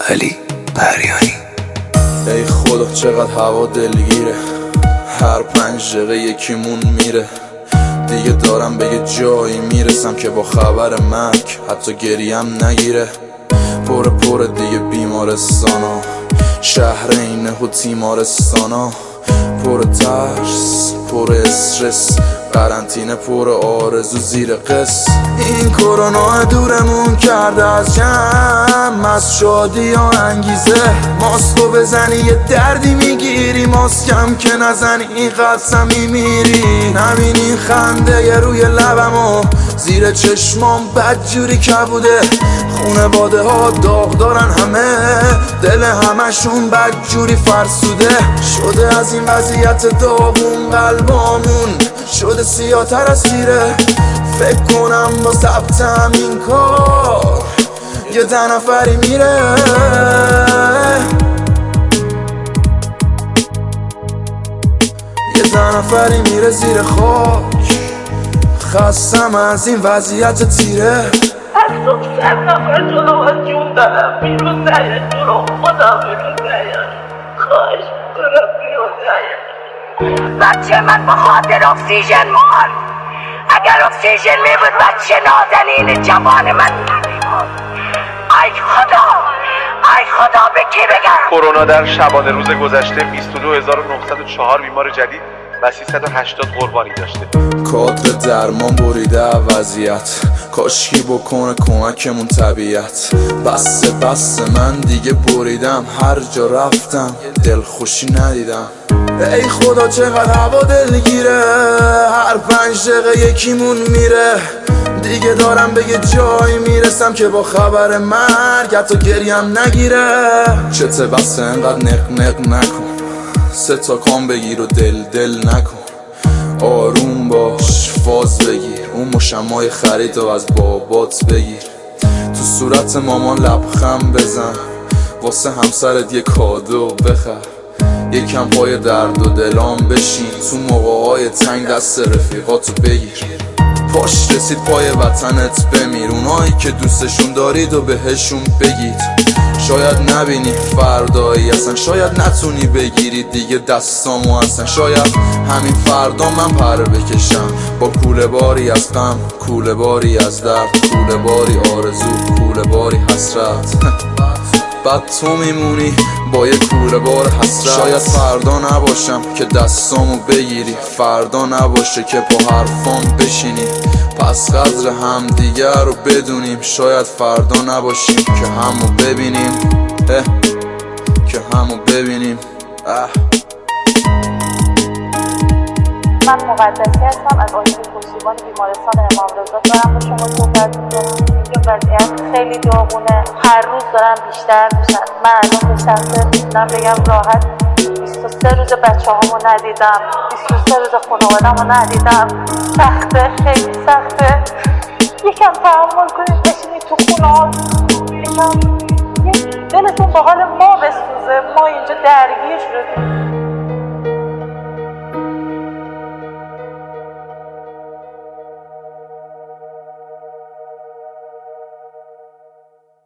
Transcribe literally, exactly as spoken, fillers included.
علی پریانی. ای خدا چقدر هوا دلگیره، هر پنج دقیقه یکیمون میره. دیگه دارم به یه جایی میرسم که با خبر مرگ حتی گریم نگیره. پر پر دیگه بیمارستانا، شهر اینه و تیمارستانا. پر ترس، پر استرس، قرنطینه پر آرزو زیر قص. این کرونا دورمون کرده از جمع، از شادی و انگیزه. ماسکو بزنی یه دردی میگیری، ماسکم که نزنی اینقدر میمیری. نبینی خنده یه روی لبم و زیر چشمام بدجوری کبوده. خونواده ها داغ دارن همه، دل همشون بدجوری فرسوده. شده از این وضعیت داغون قلبامون شده سیاه‌تر از تیره. فکر کنم با ثبت همین کار یه ده نفری میره. یه ده نفری میره زیر خاک. خستم از این وضعیت تیره. از صبح صد نفر جلو از جون دارم بیرون نیاد، جلو خدا بیرون نیاد. خواهش میکنم بیرون نیاد. بچه من به خاطر اکسیژن مرد. اگر اکسیژن میبود بچه نازنین جوان من نمیمود. ای خدا، ای خدا به کی بگم؟ کرونا در شبانه روز گذشته بیست و دو هزار و نهصد و چهار بیمار جدید و سیصد و هشتاد قربانی داشته. کادر درمان بریده وضعیت، کاشکی بکنه کمکمون طبیعت. بسته بسته من دیگه بریدم، هر جا رفتم دلخوشی ندیدم. ای خدا چقدر هوا دلگیره، هر پنج دقیقه یکیمون میره. دیگه دارم به یه جایی میرسم که با خبر مرگ حتی گریم نگیره. چته بسته انقدر نق نق نکن، سه تا کام بگیر و دل دل نکن. آروم باش فاز بگیر، اون مشمای خرید و از بابات بگیر. تو صورت مامان لبخند بزن، واسه همسرت یه کادو بخر. یکم پای درد و دلام بشین، تو موقعهای تنگ دست رفیقاتو بگیر. پاش رسید پای وطنت بمیر، اونایی که دوستشون دارید و بهشون بگید. شاید نبینی فردایی اصلا، شاید نتونی بگیری دیگه دستامو اصلا. شاید همین فردا من پر بکشم با کوله باری از غم، کوله باری از درد، کوله باری آرزو، کوله باری حسرت. بعد تو میمونی با یه کوله بار حسرت. شاید فردا نباشم که دستامو بگیری، فردا نباشه که با حرفام بشینی. پس قدر هم دیگر رو بدونیم، شاید فردا نباشیم که همو ببینیم. اه که همو ببینیم. اه من مقدسی هستم، از آژانس پشتیبان بیمارستان امام رضا دارم با شما صحبت می‌کنم. اینجا وضعیت خیلی داغونه، هر روز دارم بیشتر میشن. من الان به شخصه میتونم بگم راحت بیست و سه روز بچه هامو ندیدم، بیست و سه روز خانواده‌مو ندیدم. سخته، خیلی سخته. یکم تحمل کنید، بشینید تو خونه، یکم دلتون به حال ما بسوزه. ما اینجا درگیر شدیم.